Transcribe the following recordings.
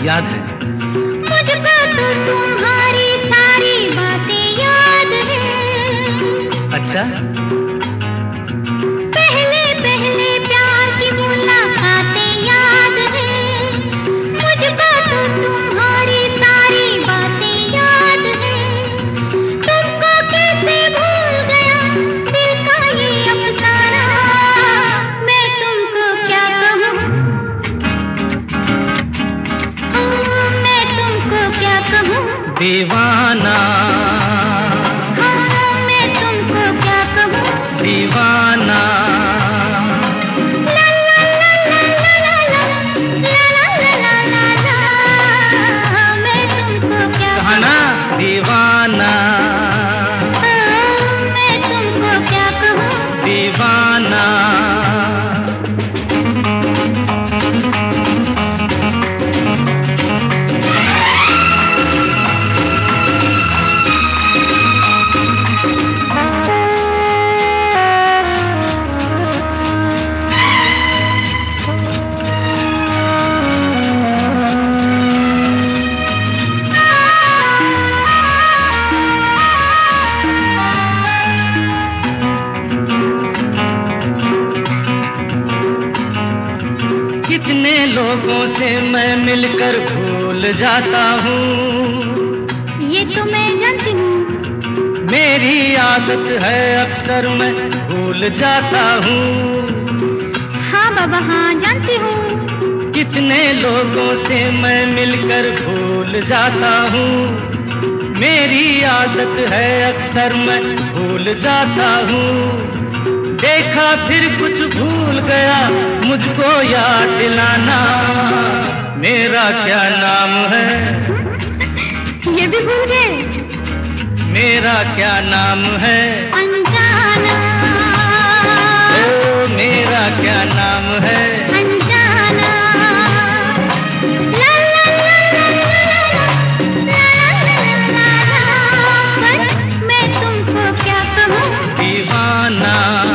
याद है। मुझको तो तुम्हारी सारी बातें याद है। अच्छा, पहले पहले प्यार की मुलाकातें याद है। मुझको तो तुम्हारी सारी बातें याद है। तुमको कैसे भूल गया दिल का ये अफसाना, मैं तुमको क्या कहूँ, मैं तुमको क्या कहूँ दीवाना, हाँ मैं तुमको क्या कहूँ दीवाना। ला ला ला ला ला ला ला ला ला, मैं तुमको क्या कहा ना दीवाना, मैं तुमको क्या कहूँ दीवाना। कितने लोगों से मैं मिलकर भूल जाता हूँ, ये तो मैं जानती हूँ। मेरी आदत है अक्सर मैं भूल जाता हूँ। हाँ बाबा हाँ जानती हूँ। कितने लोगों से मैं मिलकर भूल जाता हूँ, मेरी आदत है अक्सर मैं भूल जाता हूँ। देखा फिर कुछ भूल गया, मुझको याद दिलाना, मेरा क्या नाम है, ये भी भूल गए। मेरा क्या नाम है, अनजाना, ओ मेरा क्या नाम है, अनजाना। ला ला ला ला ला ला ला, बस मैं तुमको क्या कहूँ दीवाना।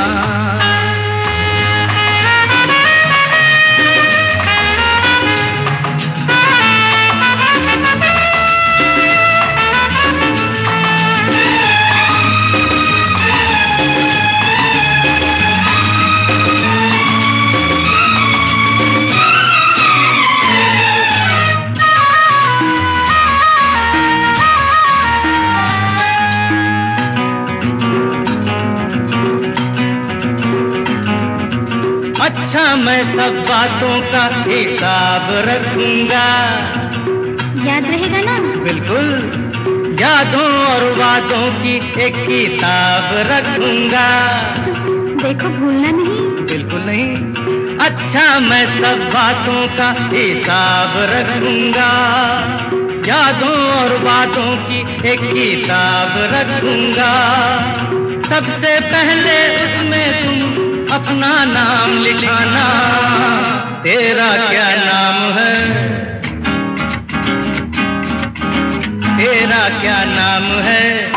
अच्छा मैं सब बातों का हिसाब रखूंगा, याद रहेगा ना। बिल्कुल, यादों और वादों की एक किताब रखूंगा, देखो भूलना नहीं। बिल्कुल नहीं। अच्छा मैं सब बातों का हिसाब रखूंगा, यादों और वादों की एक किताब रखूंगा। सबसे पहले उसमें तुम अपना नाम लिखाना, तेरा क्या नाम है, तेरा क्या नाम है।